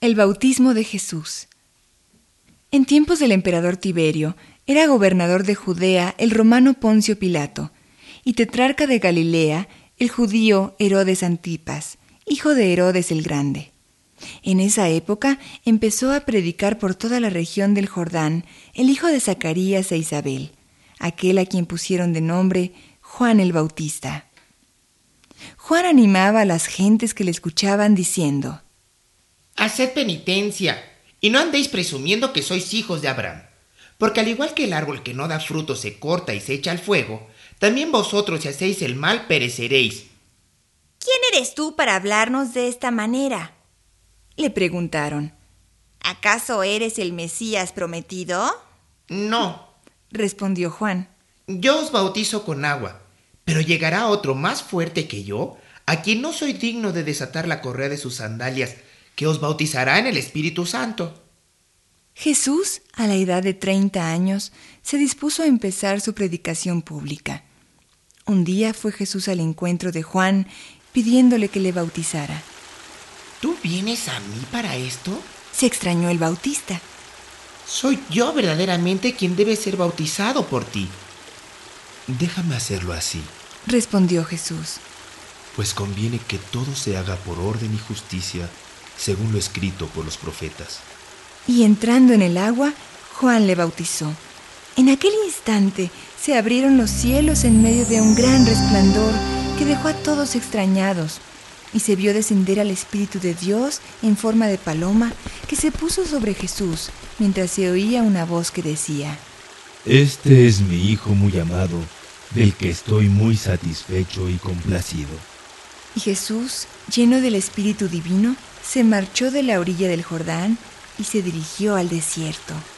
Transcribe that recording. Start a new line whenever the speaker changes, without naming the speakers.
El bautismo de Jesús. En tiempos del emperador Tiberio, era gobernador de Judea el romano Poncio Pilato, y tetrarca de Galilea el judío Herodes Antipas, hijo de Herodes el Grande. En esa época empezó a predicar por toda la región del Jordán el hijo de Zacarías e Isabel, aquel a quien pusieron de nombre Juan el Bautista. Juan animaba a las gentes que le escuchaban diciendo:
Haced penitencia, y no andéis presumiendo que sois hijos de Abraham, porque al igual que el árbol que no da fruto se corta y se echa al fuego, también vosotros si hacéis el mal pereceréis.
¿Quién eres tú para hablarnos de esta manera?,
le preguntaron.
¿Acaso eres el Mesías prometido?
No,
respondió Juan.
Yo os bautizo con agua, pero llegará otro más fuerte que yo, a quien no soy digno de desatar la correa de sus sandalias, que os bautizará en el Espíritu Santo.
Jesús, a la edad de 30 años, se dispuso a empezar su predicación pública. Un día fue Jesús al encuentro de Juan, pidiéndole que le bautizara.
¿Tú vienes a mí para esto?,
se extrañó el bautista.
Soy yo verdaderamente quien debe ser bautizado por ti.
Déjame hacerlo así,
respondió Jesús,
pues conviene que todo se haga por orden y justicia, según lo escrito por los profetas.
Y entrando en el agua, Juan le bautizó. En aquel instante se abrieron los cielos en medio de un gran resplandor que dejó a todos extrañados, y se vio descender al Espíritu de Dios en forma de paloma que se puso sobre Jesús, mientras se oía una voz que decía:
Este es mi Hijo muy amado, del que estoy muy satisfecho y complacido.
Y Jesús, lleno del Espíritu Divino, se marchó de la orilla del Jordán y se dirigió al desierto.